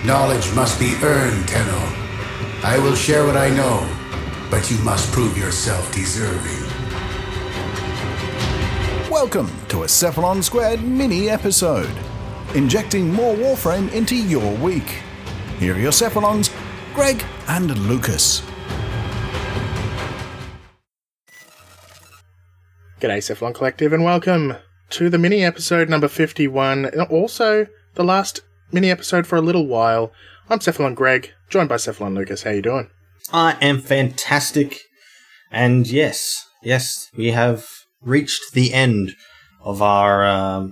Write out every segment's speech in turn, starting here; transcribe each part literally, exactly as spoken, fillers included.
Knowledge must be earned, Tenno. I will share what I know, but you must prove yourself deserving. Welcome to a Cephalon Squared mini-episode, injecting more Warframe into your week. Here are your Cephalons, Greg and Lucas. G'day Cephalon Collective and welcome to the mini-episode number fifty-one, and also the last mini-episode for a little while. I'm Cephalon Greg, joined by Cephalon Lucas. How you doing? I am fantastic, and yes, yes, we have reached the end of our um,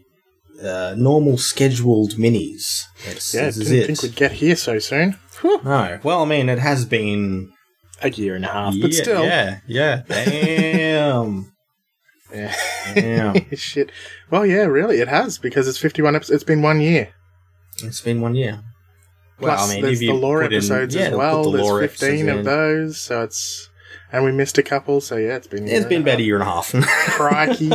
uh, normal scheduled minis. It's, yeah, this didn't is it. think we'd get here so soon. Whew. No, well, I mean, it has been A year and a half, yeah, but still. yeah, yeah. Damn. Yeah. Damn. Shit. Well, yeah, really, it has, because it's fifty-one episodes. It's been one year. It's been one year. Plus, well, I mean, there's if you the lore put in- episodes yeah, as put well. the lore There's fifteen episodes of in. those, so it's... And we missed a couple, so yeah, it's been... a It's year been and about a half. year and a half. Crikey.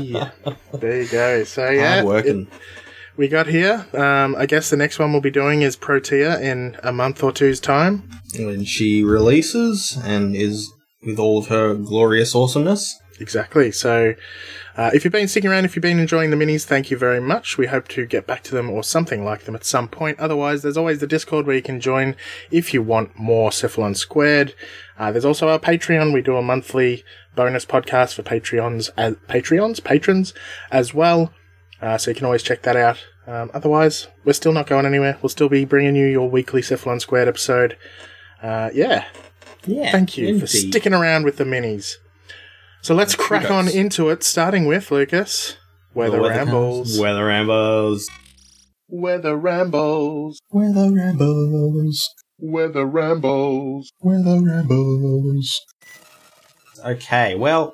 There you go. So, yeah, Hard working. it- we got here. Um, I guess the next one we'll be doing is Protea in a month or two's time. When she releases and is with all of her glorious awesomeness. Exactly. So, uh, if you've been sticking around, if you've been enjoying the minis, thank you very much. We hope to get back to them or something like them at some point. Otherwise, there's always the Discord where you can join if you want more Cephalon Squared. Uh, there's also our Patreon. We do a monthly bonus podcast for Patreons, as Patreons, patrons as well. Uh, so you can always check that out. Um, otherwise, we're still not going anywhere. We'll still be bringing you your weekly Cephalon Squared episode. Uh, yeah. Yeah. Thank you for indeed. sticking around with the minis. So let's Thank crack you, on guys. into it, starting with, Lucas, Weather The weather Rambles. comes. Weather rambles. Weather Rambles. Weather rambles. Weather Rambles. Weather rambles. Okay, well,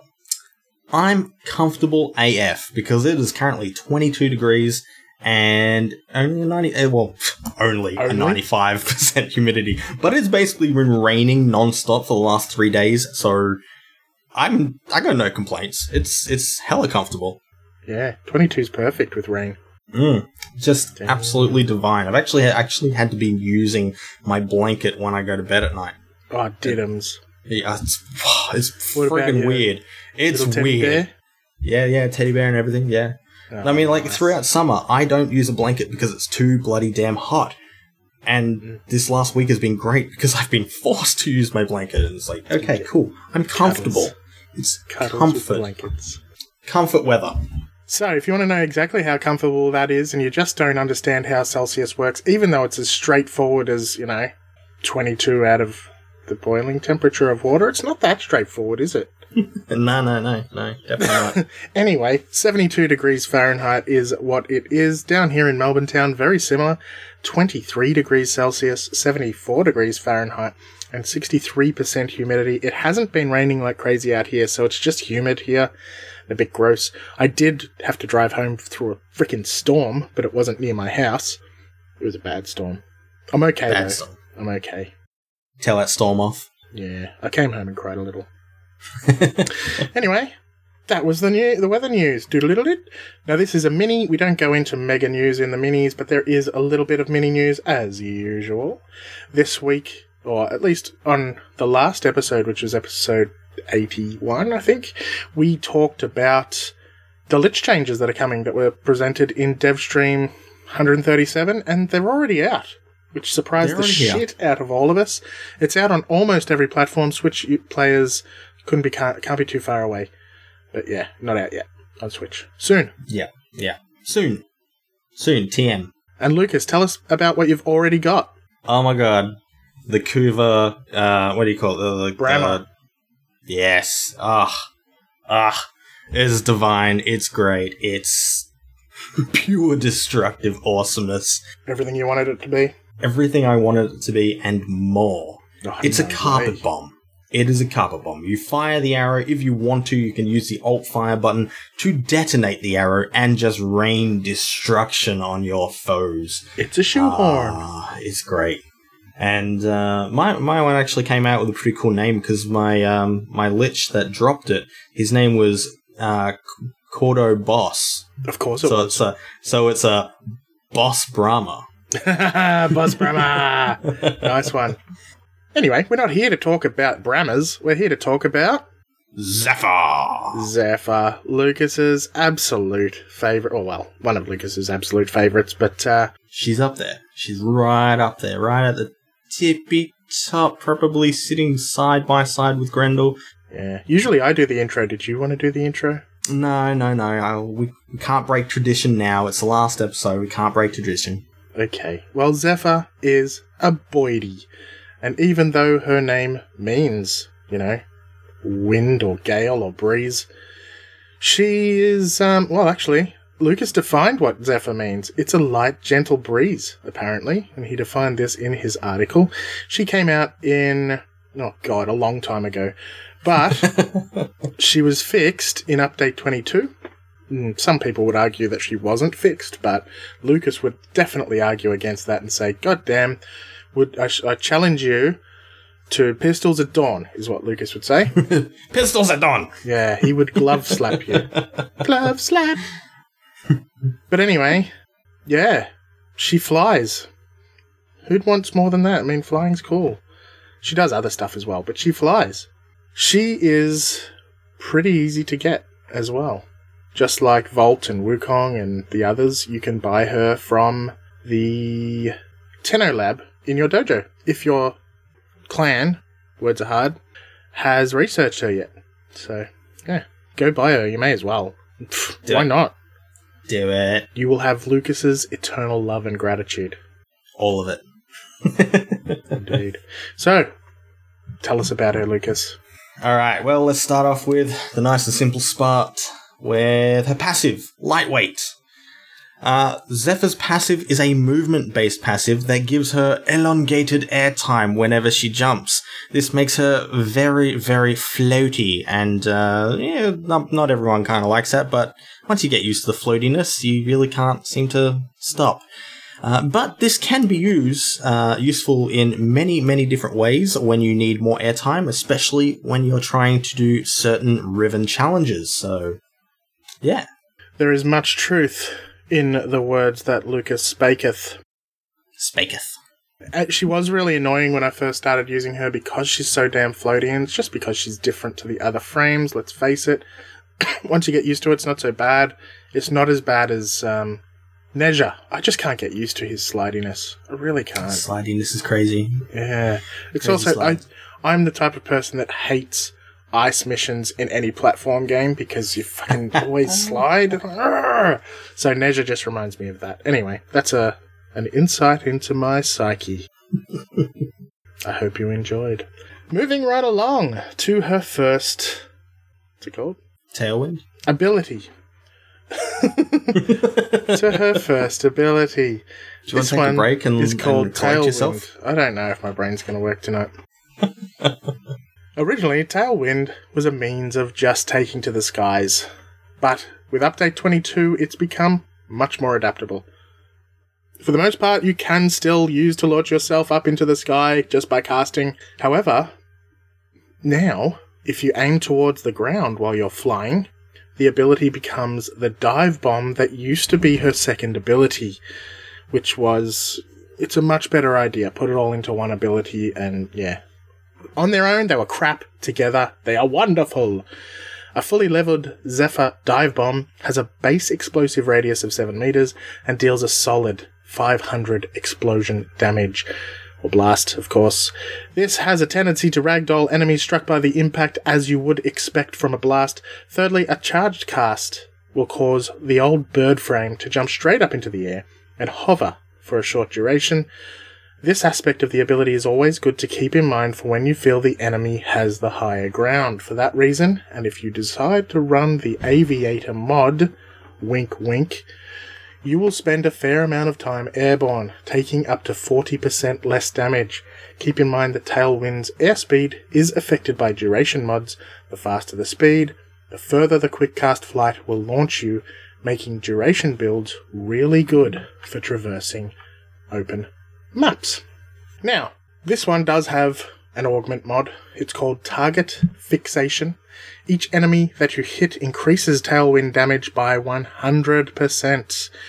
I'm comfortable A F because it is currently twenty-two degrees and only ninety. eh, Well, only, Only? a ninety-five percent humidity, but it's basically been raining non-stop for the last three days. So I'm I got no complaints. It's it's hella comfortable. Yeah, twenty-two is perfect with rain. Mm, just Damn. absolutely divine. I've actually actually had to be using my blanket when I go to bed at night. Oh, diddums. Yeah, it's it's What about friggin' your weird. It's Little teddy weird. bear? Yeah, yeah, teddy bear and everything. Yeah. Oh, I mean, like nice. throughout summer, I don't use a blanket because it's too bloody damn hot. And Mm. this last week has been great because I've been forced to use my blanket. And it's like, okay, cool. I'm comfortable. It's Cuddles with comfort. blankets. Comfort weather. So, if you want to know exactly how comfortable that is, and you just don't understand how Celsius works, even though it's as straightforward as, you know, twenty-two out of the boiling temperature of water, it's not that straightforward, is it? No, no, no, no, definitely not. Anyway, seventy-two degrees Fahrenheit is what it is. Down here in Melbourne town, very similar. twenty-three degrees Celsius, seventy-four degrees Fahrenheit, and sixty-three percent humidity. It hasn't been raining like crazy out here, so it's just humid here. A bit gross. I did have to drive home through a freaking storm, but it wasn't near my house. It was a bad storm. I'm okay, Bad though. storm. I'm okay. Tell that storm off. Yeah, I came home and cried a little. Anyway, that was the new, the weather news. Doodle-doodle-doo. Now, this is a mini. We don't go into mega news in the minis, but there is a little bit of mini news as usual. This week, or at least on the last episode, which was episode eighty-one, I think, we talked about the Lich changes that are coming that were presented in DevStream one thirty-seven, and they're already out, which surprised They're the already here. shit out of all of us. It's out on almost every platform. Switch players couldn't be can't, can't be too far away, but yeah, not out yet on Switch. Soon. Yeah, yeah. Soon. Soon, T M. And Lucas, tell us about what you've already got. Oh my god. The Kuva, uh, what do you call it? The, the, Brahma. the- yes. Ah. Ah. It's divine. It's great. It's pure destructive awesomeness. Everything you wanted it to be. Everything I wanted it to be and more. Oh, It's a no carpet way. bomb. It is a carpet bomb. You fire the arrow. If you want to, you can use the alt fire button to detonate the arrow and just rain destruction on your foes. It's a shoehorn. Ah, it's great. And uh, my my one actually came out with a pretty cool name because my um my lich that dropped it, his name was uh Cordo Boss. Of course it So was. it's a so it's a Boss Brahma. Boss Brahma! Nice one. Anyway, we're not here to talk about Brahmas. We're here to talk about... Zephyr! Zephyr. Lucas's absolute favourite. Oh, well, one of Lucas's absolute favourites, but... Uh, She's up there. She's right up there. Right at the tippy top. Probably sitting side by side with Grendel. Yeah. Usually I do the intro. Did you want to do the intro? No, no, no. I, we, we can't break tradition now. It's the last episode. We can't break tradition. Okay. Well, Zephyr is a boydie. And even though her name means, you know, wind or gale or breeze, she is, um, well, actually, Lucas defined what Zephyr means. It's a light, gentle breeze, apparently. And he defined this in his article. She came out in, oh God, a long time ago. But she was fixed in Update twenty-two. Some people would argue that she wasn't fixed, but Lucas would definitely argue against that and say, God damn, would I, sh- I challenge you to pistols at dawn, is what Lucas would say. Pistols at dawn! Yeah, he would glove slap you. Glove slap! But anyway, yeah, she flies. Who'd want more than that? I mean, flying's cool. She does other stuff as well, but she flies. She is pretty easy to get as well. Just like Volt and Wukong and the others, you can buy her from the Tenno Lab in your dojo. If your clan, words are hard, has researched her yet. So, yeah, go buy her. You may as well. Pfft, why it. not? Do it. You will have Lucas's eternal love and gratitude. All of it. Indeed. So, tell us about her, Lucas. Alright, well, let's start off with the nice and simple spot with her passive, Lightweight. Uh, Zephyr's passive is a movement-based passive that gives her elongated airtime whenever she jumps. This makes her very, very floaty, and uh, yeah, not, not everyone kind of likes that, but once you get used to the floatiness, you really can't seem to stop. Uh, but this can be used, uh, useful in many, many different ways when you need more airtime, especially when you're trying to do certain Riven challenges. So, yeah. There is much truth in the words that Lucas spaketh. Spaketh. Uh, She was really annoying when I first started using her because she's so damn floaty, and it's just because she's different to the other frames, let's face it. Once you get used to it, it's not so bad. It's not as bad as... Um, Nezha. I just can't get used to his slidiness. I really can't. Slidiness is crazy. Yeah. It's Crazy also, I, slide. I'm the type of person that hates ice missions in any platform game because you fucking always slide. Arrgh. So Nezha just reminds me of that. Anyway, that's a an insight into my psyche. I hope you enjoyed. Moving right along to her first... What's it called? Tailwind? Ability. To her first ability. Do you want This to take a one break and, is called and collect Tailwind. yourself? I don't know if my brain's going to work tonight. Originally, Tailwind was a means of just taking to the skies, but with Update twenty-two, it's become much more adaptable. For the most part, you can still use to launch yourself up into the sky just by casting. However, now, if you aim towards the ground while you're flying, the ability becomes the dive bomb that used to be her second ability, which was... It's a much better idea. Put it all into one ability, and yeah. On their own, they were crap. Together, they are wonderful. A fully leveled Zephyr dive bomb has a base explosive radius of seven meters and deals a solid five hundred explosion damage. Or blast, of course. This has a tendency to ragdoll enemies struck by the impact as you would expect from a blast. Thirdly, a charged cast will cause the old bird frame to jump straight up into the air and hover for a short duration. This aspect of the ability is always good to keep in mind for when you feel the enemy has the higher ground. For that reason, and if you decide to run the Aviator mod, wink wink, you will spend a fair amount of time airborne, taking up to forty percent less damage. Keep in mind that Tailwind's airspeed is affected by duration mods. The faster the speed, the further the quick cast flight will launch you, making duration builds really good for traversing open maps. Now, this one does have an augment mod. It's called Target Fixation. Each enemy that you hit increases Tailwind damage by one hundred percent.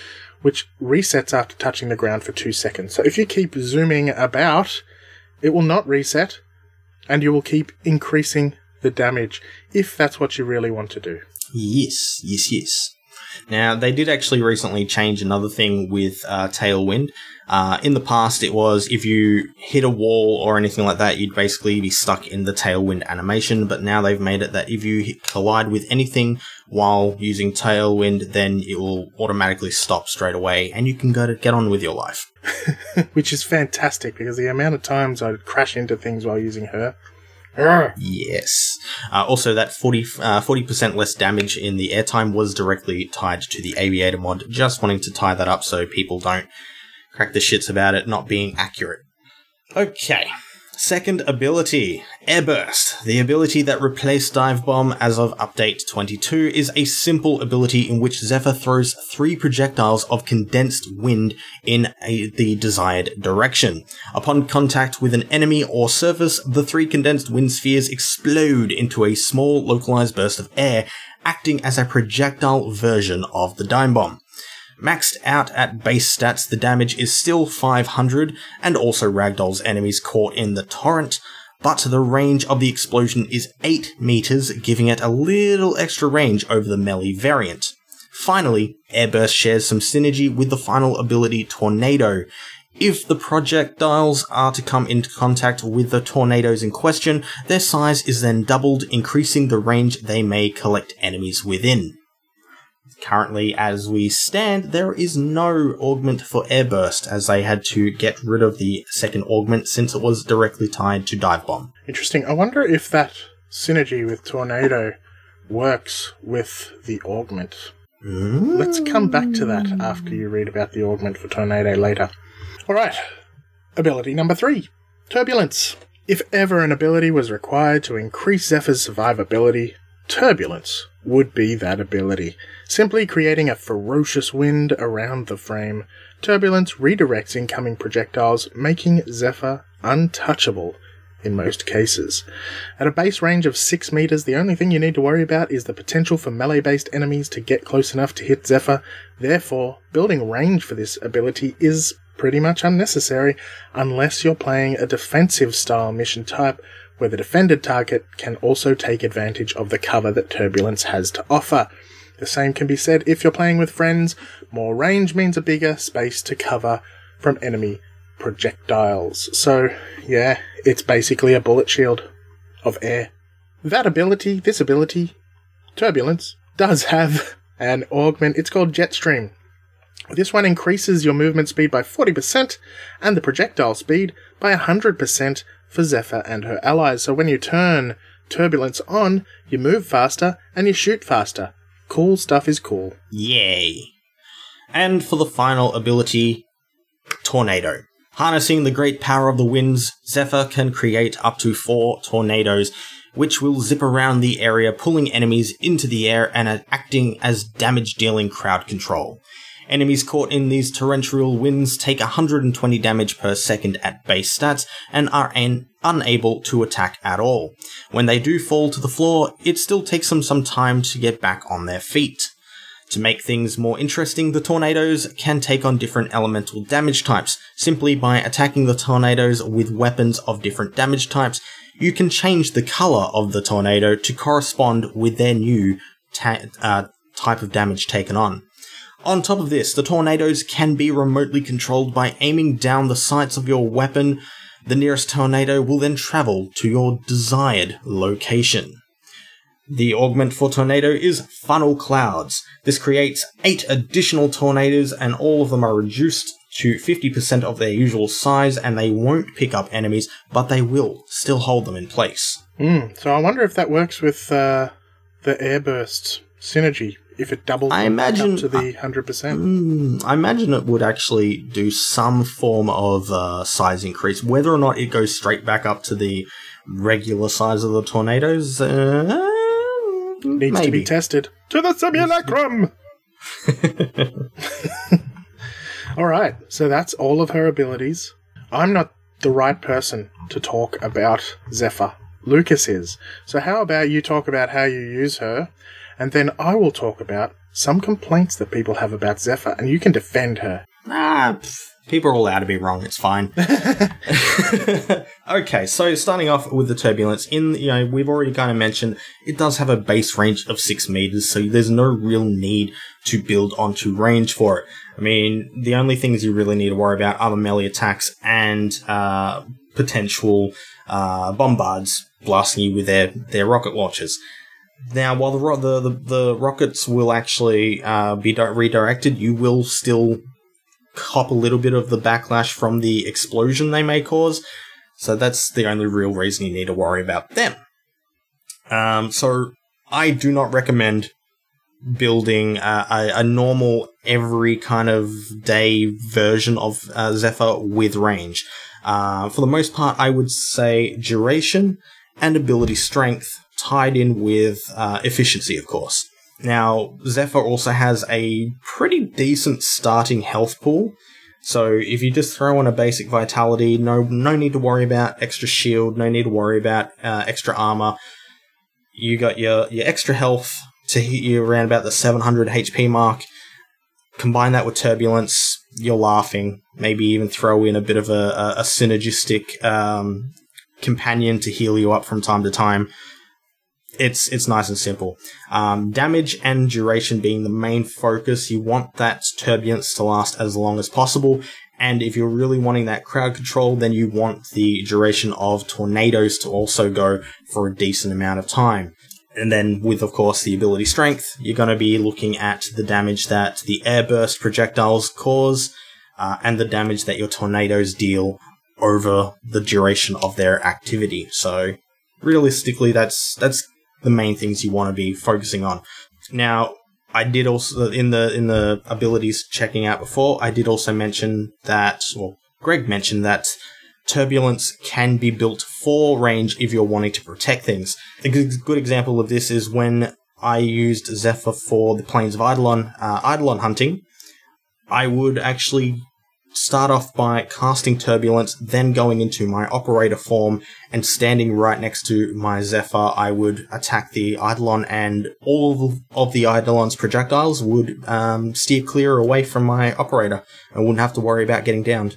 which resets after touching the ground for two seconds. So if you keep zooming about, it will not reset, and you will keep increasing the damage, if that's what you really want to do. Yes, yes, yes. Now, they did actually recently change another thing with uh, Tailwind. Uh, in the past, it was if you hit a wall or anything like that, you'd basically be stuck in the Tailwind animation, but now they've made it that if you hit, collide with anything while using Tailwind, then it will automatically stop straight away, and you can go to get on with your life. Which is fantastic, because the amount of times I'd crash into things while using her. Yes. Uh, also, that forty, uh, forty percent less damage in the airtime was directly tied to the Aviator mod. Just wanting to tie that up so people don't crack the shits about it not being accurate. Okay. Second ability, Airburst. The ability that replaced Dive Bomb as of Update twenty-two is a simple ability in which Zephyr throws three projectiles of condensed wind in a, the desired direction. Upon contact with an enemy or surface, the three condensed wind spheres explode into a small localized burst of air, acting as a projectile version of the Dive Bomb. Maxed out at base stats, the damage is still five hundred, and also ragdolls enemies caught in the torrent, but the range of the explosion is eight meters, giving it a little extra range over the melee variant. Finally, Airburst shares some synergy with the final ability Tornado. If the projectiles are to come into contact with the tornadoes in question, their size is then doubled, increasing the range they may collect enemies within. Currently, as we stand, there is no augment for Airburst, as they had to get rid of the second augment since it was directly tied to Dive Bomb. Interesting. I wonder if that synergy with Tornado works with the augment. Mm. Let's come back to that after you read about the augment for Tornado later. Alright, ability number three, Turbulence. If ever an ability was required to increase Zephyr's survivability, Turbulence would be that ability. Simply creating a ferocious wind around the frame, Turbulence redirects incoming projectiles, making Zephyr untouchable in most cases. At a base range of six meters, the only thing you need to worry about is the potential for melee-based enemies to get close enough to hit Zephyr. Therefore, building range for this ability is pretty much unnecessary unless you're playing a defensive-style mission type, where the defended target can also take advantage of the cover that Turbulence has to offer. The same can be said if you're playing with friends. More range means a bigger space to cover from enemy projectiles. So, yeah, it's basically a bullet shield of air. That ability, this ability, Turbulence, does have an augment. It's called Jetstream. This one increases your movement speed by forty percent and the projectile speed by one hundred percent for Zephyr and her allies. So when you turn Turbulence on, you move faster and you shoot faster. Cool stuff is cool. Yay. And for the final ability, Tornado. Harnessing the great power of the winds, Zephyr can create up to four tornadoes, which will zip around the area, pulling enemies into the air and acting as damage-dealing crowd control. Enemies caught in these torrential winds take one hundred twenty damage per second at base stats and are an- unable to attack at all. When they do fall to the floor, it still takes them some time to get back on their feet. To make things more interesting, the tornadoes can take on different elemental damage types. Simply by attacking the tornadoes with weapons of different damage types, you can change the color of the tornado to correspond with their new ta- uh, type of damage taken on. On top of this, the tornadoes can be remotely controlled by aiming down the sights of your weapon. The nearest tornado will then travel to your desired location. The augment for Tornado is Funnel Clouds. This creates eight additional tornadoes, and all of them are reduced to fifty percent of their usual size, and they won't pick up enemies, but they will still hold them in place. Mm, so I wonder if that works with uh, the Airburst synergy. If it doubles I imagine, up to the one hundred percent. Mm, I imagine it would actually do some form of uh, size increase. Whether or not it goes straight back up to the regular size of the tornadoes, uh, needs maybe. to be tested. To the simulacrum! Alright, so that's all of her abilities. I'm not the right person to talk about Zephyr. Lucas is. So how about you talk about how you use her, and then I will talk about some complaints that people have about Zephyr, and you can defend her. Ah, pff, people are allowed to be wrong. It's fine. Okay, so starting off with the turbulence, in you know we've already kind of mentioned it does have a base range of six meters, so there's no real need to build onto range for it. I mean, the only things you really need to worry about are the melee attacks and uh, potential uh, bombards blasting you with their, their rocket launchers. Now, while the, ro- the, the, the rockets will actually uh, be di- redirected, you will still cop a little bit of the backlash from the explosion they may cause. So that's the only real reason you need to worry about them. Um, so I do not recommend building a, a, a normal every kind of day version of uh, Zephyr with range. Uh, for the most part, I would say duration and ability strength tied in with uh, efficiency, of course. Now, Zephyr also has a pretty decent starting health pool. So if you just throw in a basic vitality, no no need to worry about extra shield, no need to worry about uh, extra armor. You got your, your extra health to hit you around about the seven hundred H P mark. Combine that with turbulence, you're laughing. Maybe even throw in a bit of a, a, a synergistic um, companion to heal you up from time to time. It's it's nice and simple. Um, damage and duration being the main focus. You want that turbulence to last as long as possible. And if you're really wanting that crowd control, then you want the duration of tornadoes to also go for a decent amount of time. And then with, of course, the ability strength, you're going to be looking at the damage that the airburst projectiles cause uh, and the damage that your tornadoes deal over the duration of their activity. So realistically, that's that's the main things you want to be focusing on. Now, I did also, in the in the abilities checking out before, I did also mention that, well, Greg mentioned that turbulence can be built for range if you're wanting to protect things. A good example of this is when I used Zephyr for the Plains of Eidolon, uh, Eidolon hunting. I would actually start off by casting Turbulence, then going into my operator form and standing right next to my Zephyr. I would attack the Eidolon, and all of the Eidolon's projectiles would um, steer clear away from my operator. I wouldn't have to worry about getting downed.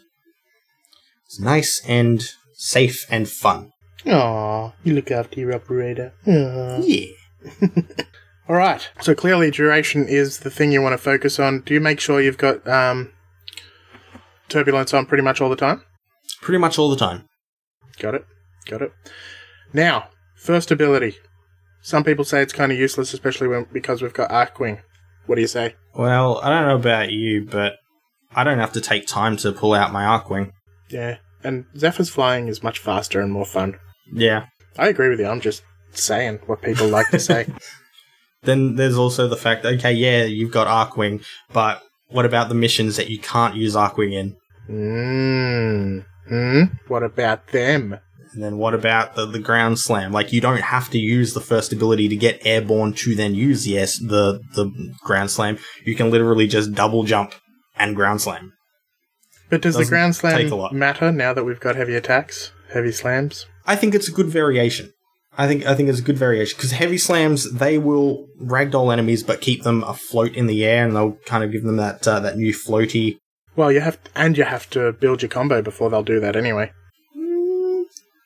It's nice and safe and fun. Aw, you look after your operator. Aww. Yeah. All right. So clearly, duration is the thing you want to focus on. Do you make sure you've got um, turbulence on pretty much all the time? Pretty much all the time. Got it. Got it. Now, first ability. Some people say it's kind of useless, especially when because we've got Archwing. What do you say? Well, I don't know about you, but I don't have to take time to pull out my Archwing. Yeah, and Zephyr's flying is much faster and more fun. Yeah. I agree with you. I'm just saying what people like to say. Then there's also the fact, okay, yeah, you've got Archwing, but what about the missions that you can't use Archwing in? Mmm. Hmm? What about them? And then what about the, the ground slam? Like, you don't have to use the first ability to get airborne to then use yes the, the ground slam. You can literally just double jump and ground slam. But does Doesn't the ground take a slam lot. matter now that we've got heavy attacks? Heavy slams? I think it's a good variation. I think I think it's a good variation, because heavy slams, they will ragdoll enemies but keep them afloat in the air, and they'll kind of give them that uh, that new floaty. Well, you have, and you have to build your combo before they'll do that anyway. Mm,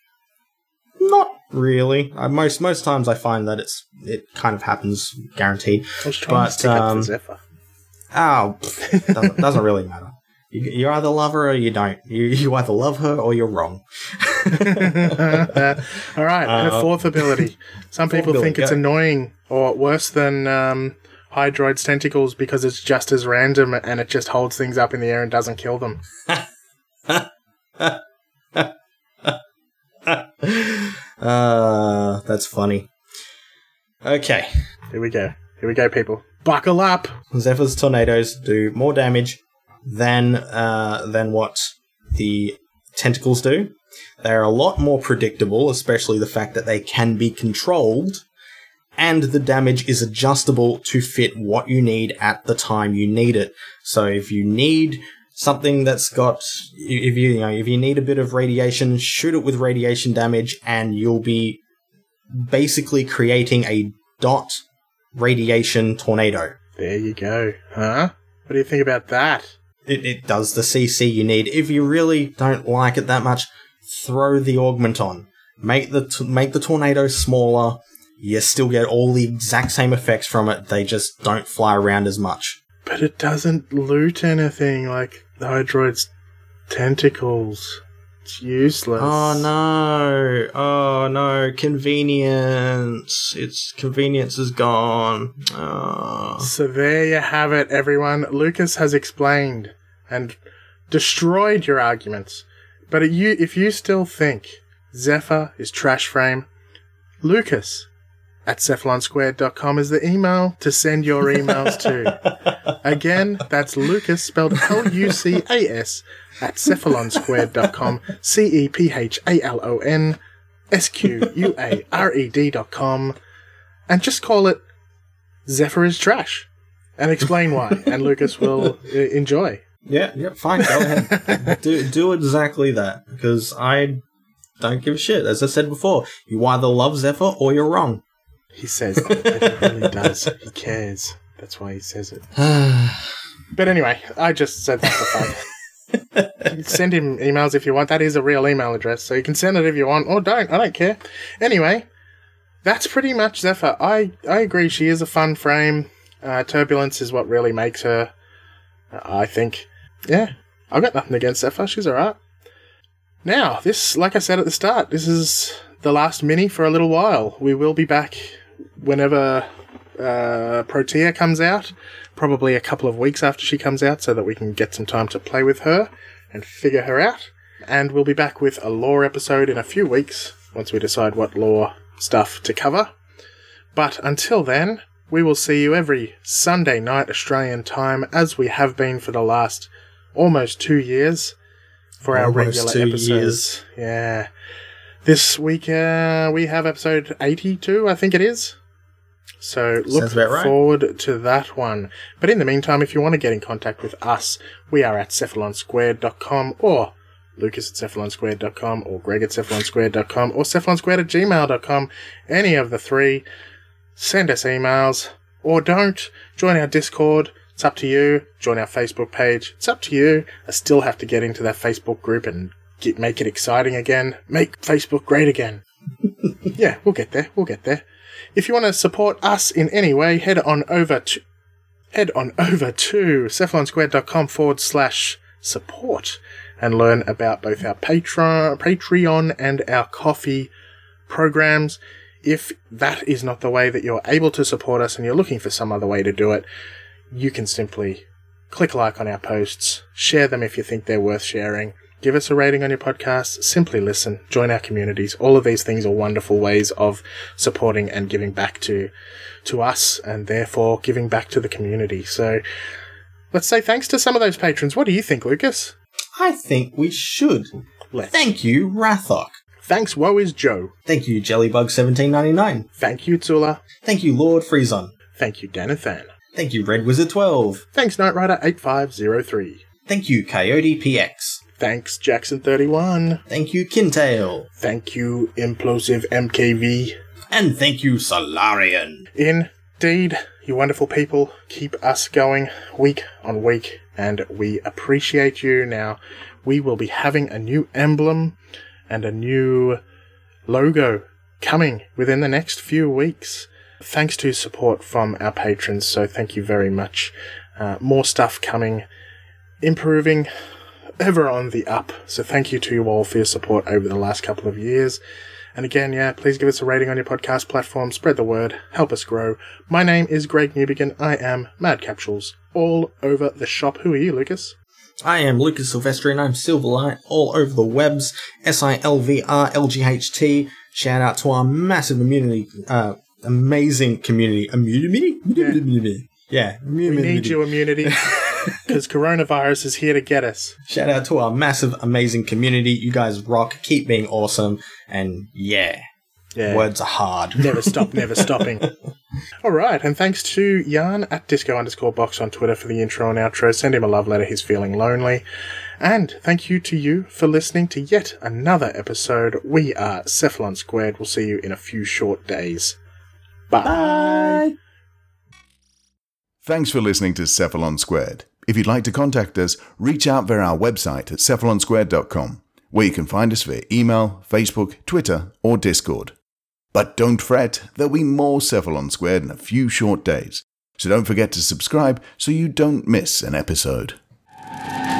not really. Uh, most most times I find that it's it kind of happens guaranteed. I was trying But, to stick up um, for Zephyr. Oh, pff, doesn't, doesn't really matter. You, you either love her or you don't. You, you either love her or you're wrong. All right, and a Uh, fourth ability. Some fourth people think ability, it's go. annoying or worse than um, Hydroid's tentacles because it's just as random and it just holds things up in the air and doesn't kill them. uh, that's funny. Okay. Here we go. Here we go, people. Buckle up! Zephyr's tornadoes do more damage than uh, than what the tentacles do. They're a lot more predictable, especially the fact that they can be controlled, and the damage is adjustable to fit what you need at the time you need it. So if you need something that's got, if you, you know, if you need a bit of radiation, shoot it with radiation damage, and you'll be basically creating a dot radiation tornado. There you go. Huh? What do you think about that? It, it does the C C you need. If you really don't like it that much, throw the augment on. Make the t- make the tornado smaller. You still get all the exact same effects from it. They just don't fly around as much. But it doesn't loot anything like the Hydroid's tentacles. It's useless. Oh no! Oh no! Convenience. Its convenience is gone. Oh. So there you have it, everyone. Lucas has explained and destroyed your arguments. But if you, if you still think Zephyr is trash frame, Lucas at cephalon squared dot com is the email to send your emails to. Again, that's Lucas, spelled L U C A S, at cephalon squared dot com, C E P H A L O N S Q U A R E D dot com, and just call it Zephyr is Trash, and explain why, and Lucas will uh, enjoy. Yeah, yeah, fine, go ahead. do, do exactly that, because I don't give a shit. As I said before, you either love Zephyr or you're wrong. He says that, but he really does. He cares. That's why he says it. But anyway, I just said that for fun. Send him emails if you want. That is a real email address, so you can send it if you want, or don't. I don't care. Anyway, that's pretty much Zephyr. I, I agree. She is a fun frame. Uh, turbulence is what really makes her, uh, I think. Yeah, I've got nothing against Zephyr. She's alright. Now, this, like I said at the start, this is the last mini for a little while. We will be back whenever uh, Protea comes out, probably a couple of weeks after she comes out, so that we can get some time to play with her and figure her out. And we'll be back with a lore episode in a few weeks, once we decide what lore stuff to cover. But until then, we will see you every Sunday night Australian time, as we have been for the last almost two years, for our Almost regular two episodes. years. Yeah. This week, uh, we have episode eighty-two, I think it is. So look Sounds about right. forward to that one. But in the meantime, if you want to get in contact with us, we are at cephalon squared dot com, or Lucas at cephalon squared dot com, or Greg at cephalon squared dot com, or cephalon squared at gmail dot com. Any of the three. Send us emails, or don't. Join our Discord. It's up to you. Join our Facebook page. It's up to you. I still have to get into that Facebook group and get, make it exciting again. Make Facebook great again. Yeah, we'll get there. We'll get there. If you want to support us in any way, head on over to head on over to cephalon squared dot com forward slash support and learn about both our Patreon, Patreon and our Coffee programs. If that is not the way that you're able to support us and you're looking for some other way to do it, you can simply click like on our posts, share them if you think they're worth sharing, give us a rating on your podcast, simply listen, join our communities. All of these things are wonderful ways of supporting and giving back to to us, and therefore giving back to the community. So let's say thanks to some of those patrons. What do you think, Lucas? I think we should. Let's. Thank you, Rathok. Thanks, Woe is Joe. Thank you, Jellybug seventeen ninety-nine. Thank you, Tsula. Thank you, Lord Freezon. Thank you, Danathan. Thank you, Red Wizard twelve. Thanks, Knight Rider eight five zero three. Thank you, Coyote P X. Thanks, Jackson thirty-one. Thank you, Kintail. Thank you, Implosive M K V. And thank you, Solarian. Indeed, you wonderful people, keep us going week on week, and we appreciate you. Now, we will be having a new emblem and a new logo coming within the next few weeks. Thanks to support from our patrons, so thank you very much. Uh, more stuff coming, improving, ever on the up. So thank you to you all for your support over the last couple of years. And again, yeah, please give us a rating on your podcast platform, spread the word, help us grow. My name is Greg Newbegin. I am Mad Capsules all over the shop. Who are you, Lucas? I am Lucas Silvestri, and I'm Silverlight all over the webs. S I L V R L G H T. Shout out to our massive immunity, uh, amazing community. Immunity? Yeah. Yeah. We need you, immunity, because coronavirus is here to get us. Shout out to our massive, amazing community. You guys rock. Keep being awesome. And yeah, Yeah. words are hard. Never stop, never stopping. All right, and thanks to Jan at disco underscore box on Twitter for the intro and outro. Send him a love letter, he's feeling lonely. And thank you to you for listening to yet another episode. We are Cephalon Squared. We'll see you in a few short days. Bye. Bye. Thanks for listening to Cephalon Squared. If you'd like to contact us, reach out via our website at cephalon squared dot com, where you can find us via email, Facebook, Twitter, or Discord. But don't fret, there'll be more Cephalon Squared in a few short days, so don't forget to subscribe so you don't miss an episode.